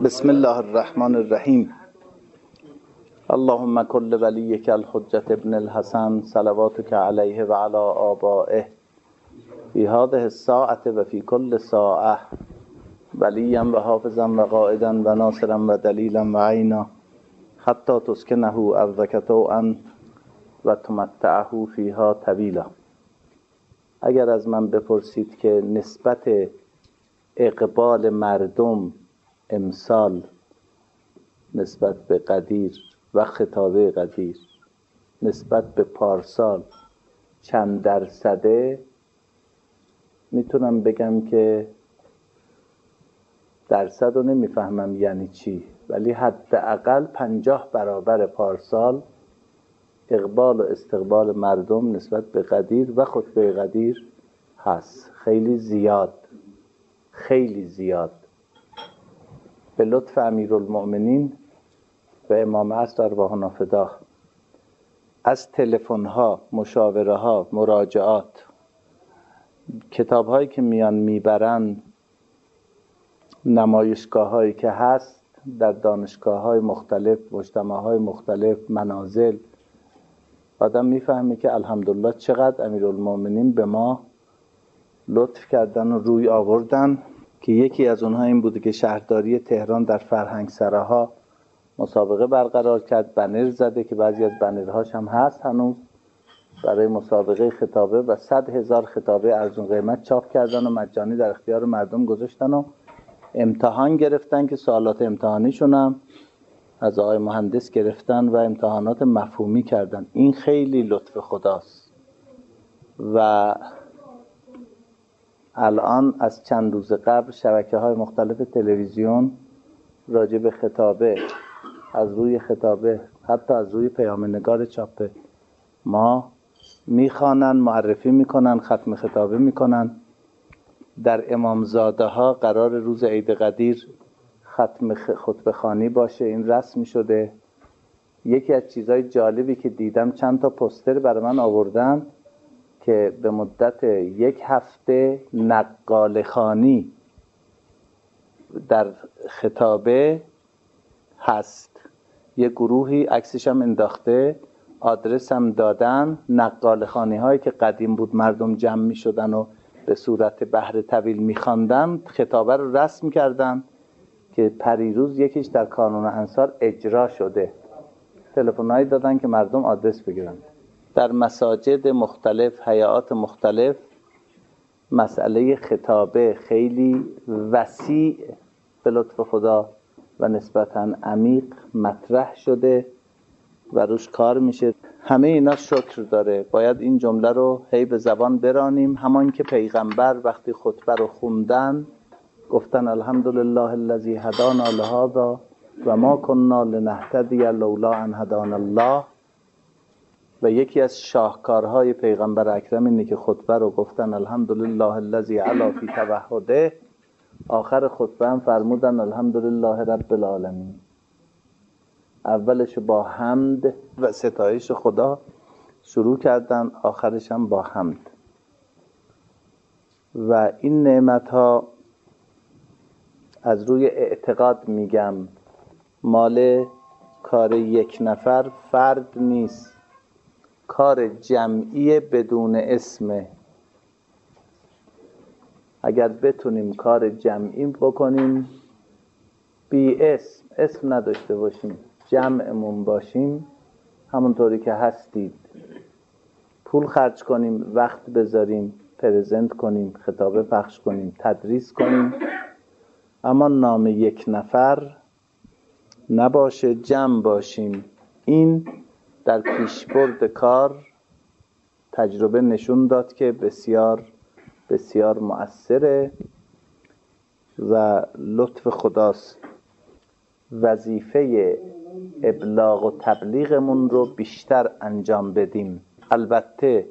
بسم الله الرحمن الرحیم. اللهم كل وليك الحجة ابن الحسن صلواتك عليه وعلى آبائه في هذه الساعة وفي كل ساعة وليا وحافظا وقائدا وناصرا ودليلا وعينا حتى تسكنه أرضك طوعا وتمتعه فيها طويلا. اگر از من بپرسید که نسبت اقبال مردم امسال نسبت به قدیر و خطابه قدیر نسبت به پارسال چند درصده، میتونم بگم که درصد رو نمیفهمم یعنی چی، ولی حداقل 50 برابر پارسال اقبال و استقبال مردم نسبت به قدیر و خطبه قدیر هست. خیلی زیاد، خیلی زیاد. به لطف امیرالمؤمنین و امام عصر ارواحنا فداه، از تلفن‌ها، مشاوره‌ها، مراجعات، کتاب‌هایی که میان میبرن، نمایشگاه‌هایی که هست در دانشگاه‌های مختلف، مجتمع‌های مختلف، منازل، آدم میفهمه که الحمدلله چقدر امیرالمؤمنین به ما لطف کردن و روی آوردن. که یکی از اونها این بوده که شهرداری تهران در فرهنگسراها مسابقه برقرار کرد، بنر زده که بعضی از بنرهاش هم هست هنوز برای مسابقه خطابه و 100,000 خطابه ارزون قیمت چاپ کردن و مجانی در اختیار مردم گذاشتن و امتحان گرفتن که سوالات امتحانیشون هم از آقای مهندس گرفتن و امتحانات مفهومی کردن. این خیلی لطف خداست. و الان از چند روز قبل شبکه‌های مختلف تلویزیون راجع به خطابه، از روی خطابه، حتی از روی پیام‌نگار چاپ ما میخوانن، معرفی میکنن، ختم خطابه میکنن. در امامزاده ها قرار روز عید قدیر ختم خطبه خوانی باشه، این رسم شده. یکی از چیزهای جالبی که دیدم، چند تا پوستر برای من آوردن که به مدت 1 هفته نقاله خوانی در خطابه هست. یه گروهی عکسش هم انداخته، آدرس هم دادن. نقاله خوانی هایی که قدیم بود مردم جمع می شدن و به صورت بحر طویل می خواندن، خطابه رو رسم کردن که پریروز یکیش در کانون انصار اجرا شده. تلفن‌هایی دادن که مردم آدرس بگیرن. در مساجد مختلف، هیئات مختلف، مسئله خطابه خیلی وسیع به لطف خدا و نسبتاً عمیق مطرح شده و روش کار میشه. همه اینا شکر داره. باید این جمله رو هی به زبان برانیم، همان که پیغمبر وقتی خطبه رو خوندن گفتن الحمدلله الذی هدانا لهذا و ما كنا لنهتدی لولا ان هدانا الله. و یکی از شاهکارهای پیغمبر اکرم اینه که خطبه رو گفتن الحمدلله الذی علا فی توحده، آخر خطبه هم فرمودن الحمدلله رب العالمین. اولش با حمد و ستایش خدا شروع کردن، آخرش هم با حمد. و این نعمت ها از روی اعتقاد میگم، مال کار یک نفر فرد نیست، کار جمعی بدون اسمه. اگر بتونیم کار جمعی بکنیم، بی اسم نداشته باشیم، جمعمون باشیم، همونطوری که هستید، پول خرج کنیم، وقت بذاریم، پرزنت کنیم، خطابه پخش کنیم، تدریس کنیم، اما نام یک نفر نباشه، جمع باشیم. این در پیشبرد کار تجربه نشون داد که بسیار بسیار مؤثره و لطف خداست. وظیفه ابلاغ و تبلیغمون رو بیشتر انجام بدیم. البته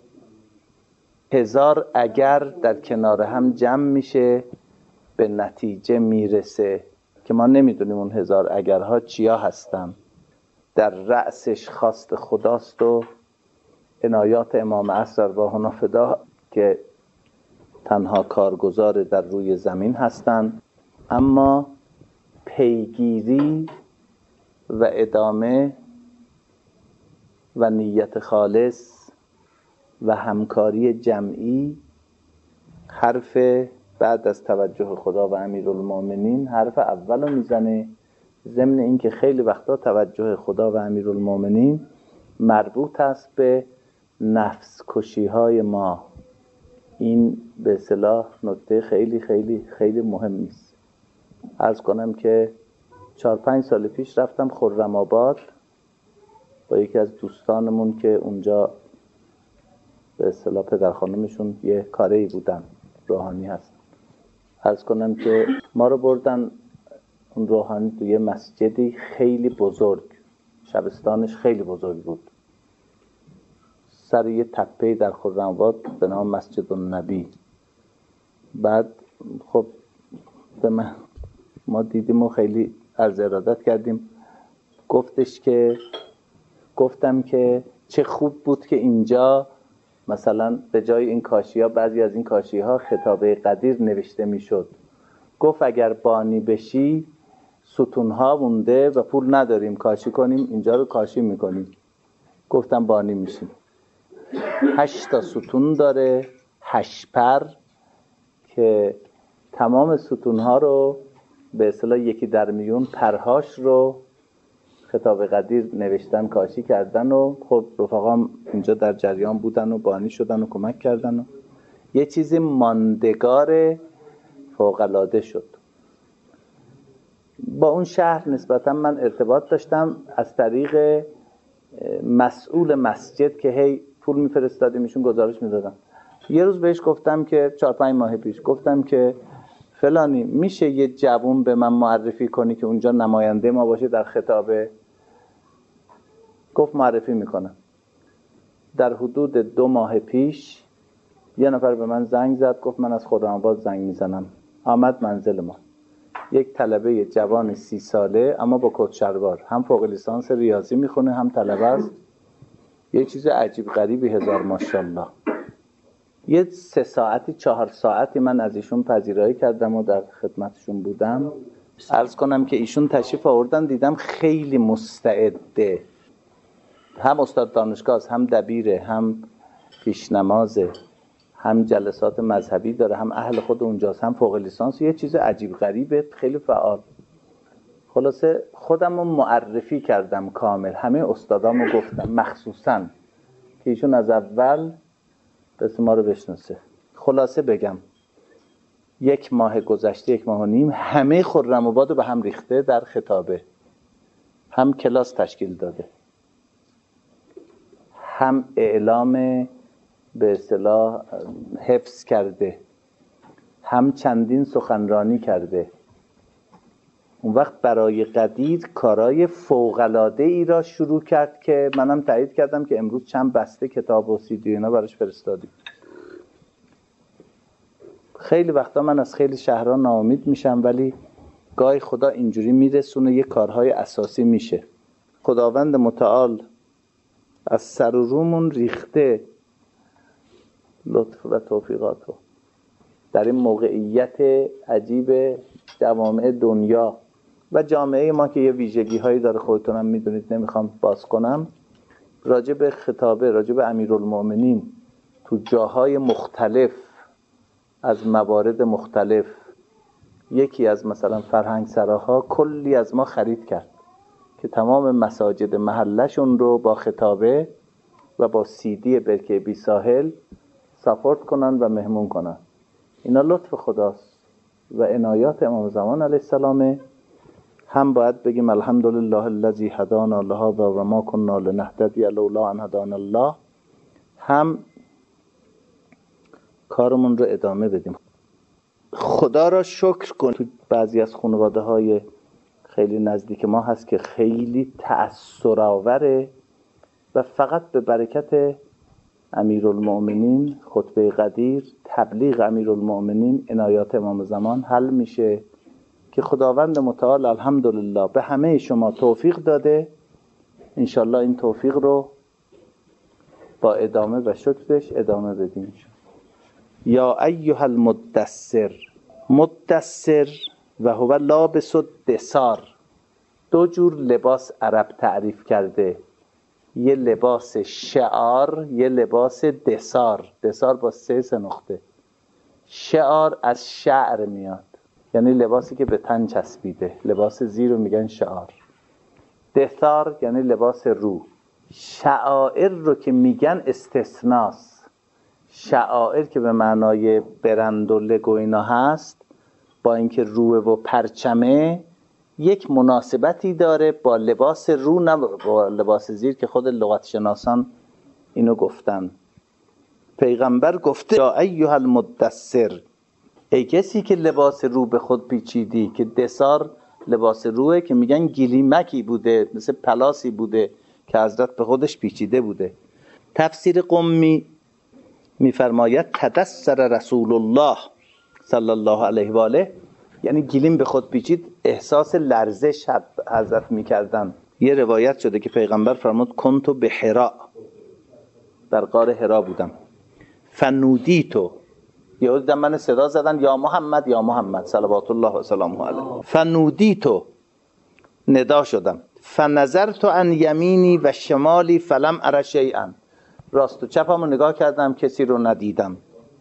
1000 اگر در کنار هم جمع میشه به نتیجه میرسه که ما نمیدونیم اون 1000 اگرها چیا هستن. در رأسش خواست خداست و عنایات امام عصر ارواحنا فداه که تنها کارگزار در روی زمین هستند. اما پیگیری و ادامه و نیت خالص و همکاری جمعی حرف بعد از توجه خدا و امیرالمومنین حرف اول رو میزنه. ضمن این که خیلی وقتا توجه خدا و امیرالمومنین مربوط است به نفس کشی های ما. این به اصطلاح نکته خیلی خیلی خیلی مهم است. عرض کنم که 4-5 سال پیش رفتم خرم آباد با یکی از دوستانمون که اونجا به اصطلاح پدر خانمشون یه کاری بودن، روحانی هست. عرض کنم که ما رو بردن اون روحانی توی مسجدی خیلی بزرگ، شبستانش خیلی بزرگ بود، سر یه تپه‌ای در خرم آباد به نام مسجد النبی. بعد خب به ما دیدیم و خیلی عرض ارادت کردیم. گفتم که چه خوب بود که اینجا مثلا به جای این کاشی‌ها بعضی از این کاشی‌ها خطابه قدیر نوشته میشد. گفت اگر بانی بشی ستون‌ها مونده و پول نداریم کاشی کنیم، اینجا رو کاشی میکنیم. گفتم بانی میشیم. 8 تا ستون داره، 8 پر، که تمام ستون‌ها رو به اصطلاح یکی در میون پرهاش رو خطاب قدیر نوشتن، کاشی کردن و خب رفقام اینجا در جریان بودن و بانی شدن و کمک کردن و یه چیزی ماندگار فوق‌العاده شد. با اون شهر نسبتا من ارتباط داشتم از طریق مسئول مسجد که هی پول میفرستادیم ایشون گزارش میدادن. یه روز بهش گفتم که 4-5 ماه پیش گفتم که فلانی میشه یه جوون به من معرفی کنی که اونجا نماینده ما باشه در خطابه؟ گفت معرفی میکنم. در حدود 2 ماه پیش یه نفر به من زنگ زد، گفت من از خرم‌آباد زنگ میزنم. آمد منزل ما، یک طلبه جوان 30 ساله اما با کت شلوار، هم فوق لیسانس ریاضی میخونه هم طلبه است. یه چیز عجیب غریبی، هزار ماشاءالله. یه 3 ساعتی 4 ساعتی من از ایشون پذیرایی کردم و در خدمتشون بودم. عرض کنم که ایشون تشریف آوردن، دیدم خیلی مستعده، هم استاد دانشگاه، هم دبیره، هم پیشنمازه، هم جلسات مذهبی داره، هم اهل خود اونجاست، هم فوق لیسانس. یه چیز عجیب غریبه، خیلی فعال. خلاصه خودم رو معرفی کردم کامل، همه استادامو گفتم، مخصوصاً که ایشون از اول بس ما رو بشناسه. خلاصه بگم 1 ماه گذشته، 1 ماه و نیم، همه خرم آباد رو به هم ریخته در خطابه. هم کلاس تشکیل داده، هم اعلام به اصطلاح حفظ کرده، هم چندین سخنرانی کرده. اون وقت برای قدیر کارای فوق‌العاده ای را شروع کرد که منم تایید کردم که امروز چند بسته کتاب و CD اینا براش فرستادیم. خیلی وقتا من از خیلی شهرها ناامید میشم، ولی گاهی خدا اینجوری میرسونه یه کارهای اساسی میشه. خداوند متعال از سر و رومون ریخته لطف و توفیقاتو در این موقعیت عجیب جوامع دنیا و جامعه ما که یه ویژگی هایی داره، خودتونم میدونید، نمیخوام باز کنم. راجع به خطابه، راجع به امیرالمومنین تو جاهای مختلف از موارد مختلف، یکی از مثلا فرهنگ سراها کلی از ما خرید کرد که تمام مساجد محلشون رو با خطابه و با CD برکه بی ساحل ساپورت کنن و مهمون کنن. اینا لطف خداست و عنایات امام زمان علیه السلام. هم باید بگیم الحمدلله الذی هدانا لهذا و ما كنا لنهتدی لولا ان هدانا الله، هم کارمون رو ادامه بدیم. خدا را شکر کن. تو بعضی از خانواده های خیلی نزدیک ما هست که خیلی تأثرآوره و فقط به برکت امیرالمومنین، خطبه قدیر، تبلیغ امیرالمومنین، عنایات امام زمان حل میشه که خداوند متعال الحمدلله به همه شما توفیق داده. انشالله این توفیق رو با ادامه و شکرش ادامه بدیم. یا ایها المدثر. مدثر و هو لابس الدثار. دو جور لباس عرب تعریف کرده، یه لباس شعار، یه لباس دثار. دثار با 3 نقطه. شعار از شعر میاد، یعنی لباسی که به تن چسبیده، لباس زیر رو میگن شعار. دثار یعنی لباس رو. شعائر رو که میگن استثناست. شعائر که به معنای برند و لگو اینا هست، با اینکه روه و پرچمه، یک مناسبتی داره با لباس رو، نه با لباس زیر که خود لغت شناسان اینو گفتن. پیغمبر گفته یا ایها المدثر، ای کسی که لباس رو به خود پیچیدی، که دثار لباس روه که میگن گلیمکی بوده، مثل پلاسی بوده که حضرت به خودش پیچیده بوده. تفسیر قمی میفرماید تدثر رسول الله صلی الله علیه و آله، یعنی گلیم به خود پیچید، احساس لرزش حضرت میکردن. یه روایت شده که پیغمبر فرمود کنتو به حرا، در غار حرا بودم، فنودیتو، یهو دیدم من صدا زدن یا محمد یا محمد صلوات الله و سلامه علیه. فنودیتو، ندا شدم. فنظرت عن یمینی و شمالی فلم ار شیئا، راست و چپم رو نگاه کردم کسی رو ندیدم.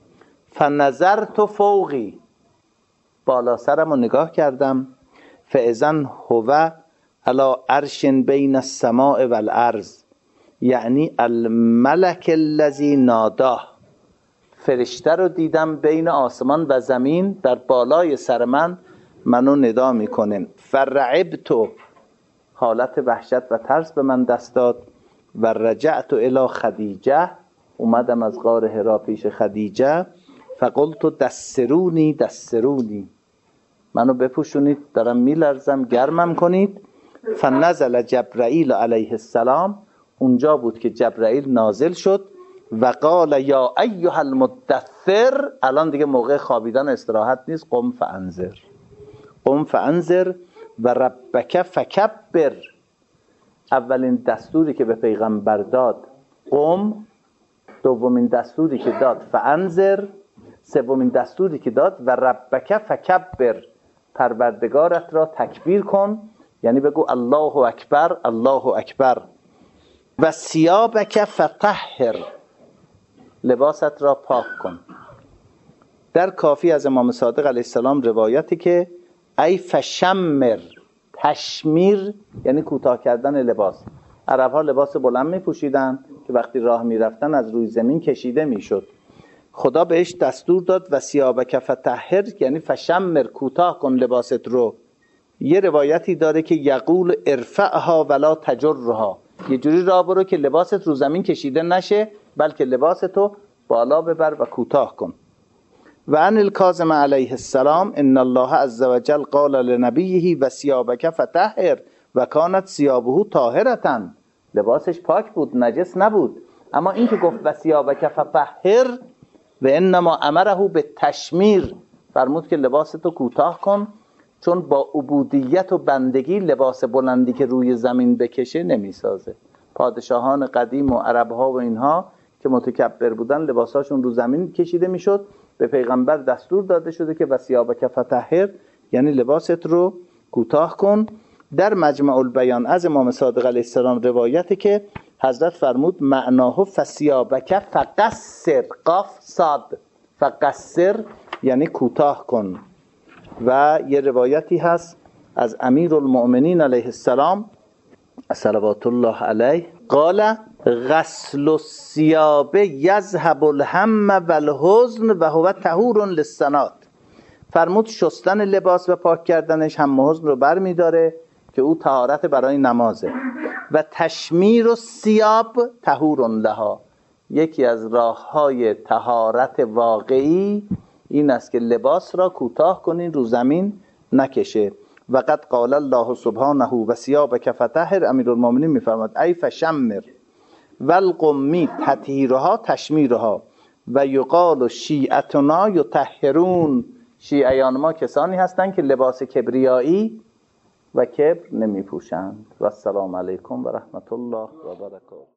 فنظرت فوقی، بالا سرم رو نگاه کردم. فاذن هو علی عرش بین السماء والارض، یعنی الملک الذی ناداه، فرشته رو دیدم بین آسمان و زمین در بالای سر منو ندا میکنه. فرعبت، حالت وحشت و ترس به من دست داد. و رجعت الی خدیجه، اومدم از غار حرا پیش خدیجه. فقلت دسرونی دسرونی، منو بپوشونید دارم میلرزم، گرمم کنید. فنزل جبرائیل علیه السلام، اونجا بود که جبرائیل نازل شد. و قال یا ایها المدثر، الان دیگه موقع خوابیدن استراحت نیست، قم فانذر، قم فانذر و ربک فکبر. اولین دستوری که به پیغمبر داد قم، دومین دستوری که داد فانذر، سومین دستوری که داد و ربک فکبر، پروردگارت را تکبیر کن، یعنی بگو الله اکبر الله اکبر. و ثیابک فطهر، لباست را پاک کن. در کافی از امام صادق علیه السلام روایتی که ای فشمر، تشمیر یعنی کوتاه کردن لباس. عرب ها لباس بلند می پوشیدن که وقتی راه می رفتن از روی زمین کشیده می شد. خدا بهش دستور داد و ثیابک فطهر، یعنی فشمر، کوتاه کن لباست رو. یه روایتی داره که یقول ارفعها ولا تجرها، یه جوری راه برو که لباست رو زمین کشیده نشه، بلکه لباستو بالا ببر و کوتاه کن. و عن الکاظم علیه السلام ان الله عز وجل قال لنبیه و ثیابک فطهر و کانت ثیابه طاهرة، لباسش پاک بود، نجس نبود. اما این که گفت و ثیابک فطهر و انما امره به تشمیر، فرمود که لباستو کوتاه کن، چون با عبودیت و بندگی لباس بلندی که روی زمین بکشه نمیسازه. پادشاهان قدیم و عربها و اینها که متکبر بودن لباساشون رو زمین کشیده میشد. به پیغمبر دستور داده شده که و ثیابک فطهر، یعنی لباست رو کوتاه کن. در مجمع البیان از امام صادق علیه السلام روایتی که حضرت فرمود معناه فثیابک فقصر، قاف صاد، فقصر یعنی کوتاه کن. و یه روایتی هست از امیر المؤمنین علیه السلام صلوات الله علیه قال غسل الثیاب یذهب الهم والحزن و هو طهور للسنات، فرمود شستن لباس و پاک کردنش هم حزن رو بر می داره که او طهارت برای نمازه. و تشمیر الثیاب طهور لها، یکی از راه‌های طهارت واقعی این است که لباس را کوتاه کنین، رو زمین نکشه. و قد قال الله سبحانه و ثیابک فطهر، امیرالمومنین میفرماد ای فشمر والقمی تطهیرها تشمیرها و یقال شیعتنا یطهرون، شیعیان ما کسانی هستند که لباس کبریایی و کبر نمی پوشند. و السلام علیکم و رحمت الله و برکاته.